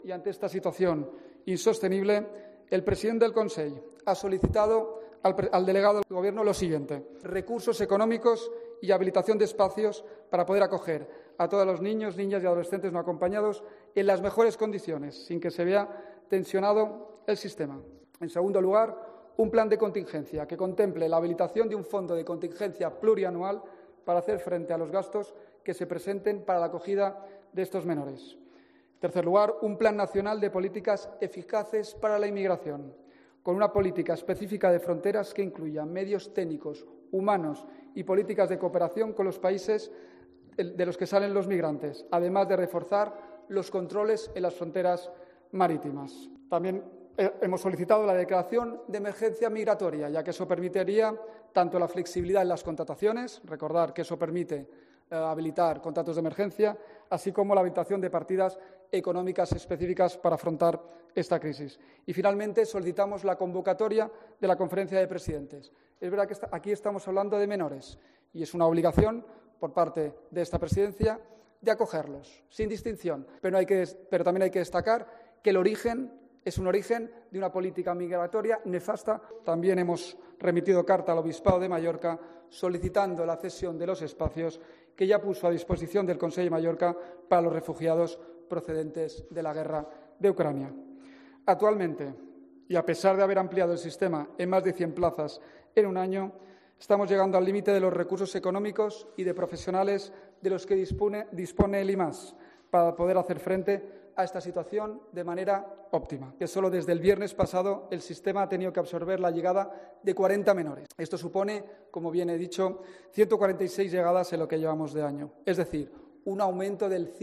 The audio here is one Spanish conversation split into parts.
Y ante esta situación insostenible, el presidente del Consell ha solicitado al delegado del Gobierno lo siguiente: recursos económicos y habilitación de espacios para poder acoger a todos los niños, niñas y adolescentes no acompañados en las mejores condiciones, sin que se vea tensionado el sistema. En segundo lugar, un plan de contingencia que contemple la habilitación de un fondo de contingencia plurianual para hacer frente a los gastos que se presenten para la acogida de estos menores. En tercer lugar, un plan nacional de políticas eficaces para la inmigración, con una política específica de fronteras que incluya medios técnicos, humanos y políticas de cooperación con los países de los que salen los migrantes, además de reforzar los controles en las fronteras marítimas. También hemos solicitado la declaración de emergencia migratoria, ya que eso permitiría tanto la flexibilidad en las contrataciones, recordar que eso permite habilitar contratos de emergencia, así como la habilitación de partidas económicas específicas para afrontar esta crisis. Y, finalmente, solicitamos la convocatoria de la Conferencia de Presidentes. Es verdad que aquí estamos hablando de menores y es una obligación por parte de esta presidencia de acogerlos, sin distinción. Pero también hay que destacar que el origen es un origen de una política migratoria nefasta. También hemos remitido carta al Obispado de Mallorca solicitando la cesión de los espacios que ya puso a disposición del Consell de Mallorca para los refugiados procedentes de la guerra de Ucrania. Actualmente, y a pesar de haber ampliado el sistema en más de 100 plazas en un año, estamos llegando al límite de los recursos económicos y de profesionales de los que dispone el IMAS para poder hacer frente a esta situación de manera óptima. Que solo desde el viernes pasado el sistema ha tenido que absorber la llegada de 40 menores. Esto supone, como bien he dicho, 146 llegadas en lo que llevamos de año, es decir, un aumento del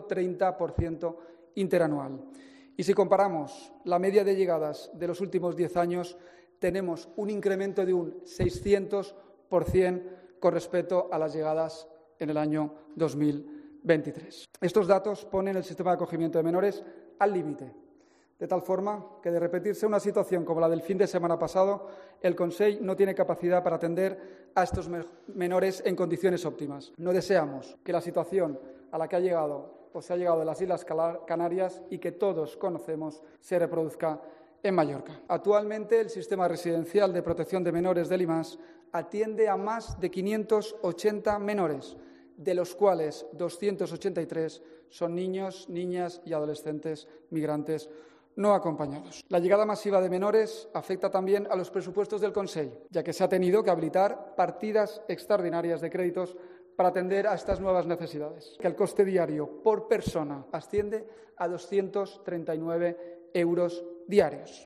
130% interanual. Y si comparamos la media de llegadas de los últimos 10 años, tenemos un incremento de un 600% con respecto a las llegadas en el año 2023. Estos datos ponen el sistema de acogimiento de menores al límite, de tal forma que, de repetirse una situación como la del fin de semana pasado, el Consell no tiene capacidad para atender a estos menores en condiciones óptimas. No deseamos que la situación a la que se ha llegado en las Islas Canarias y que todos conocemos se reproduzca en Mallorca. Actualmente, el sistema residencial de protección de menores del IMAS atiende a más de 580 menores, de los cuales 283 son niños, niñas y adolescentes migrantes no acompañados. La llegada masiva de menores afecta también a los presupuestos del Consell, ya que se ha tenido que habilitar partidas extraordinarias de créditos para atender a estas nuevas necesidades, que el coste diario por persona asciende a 239 euros diarios.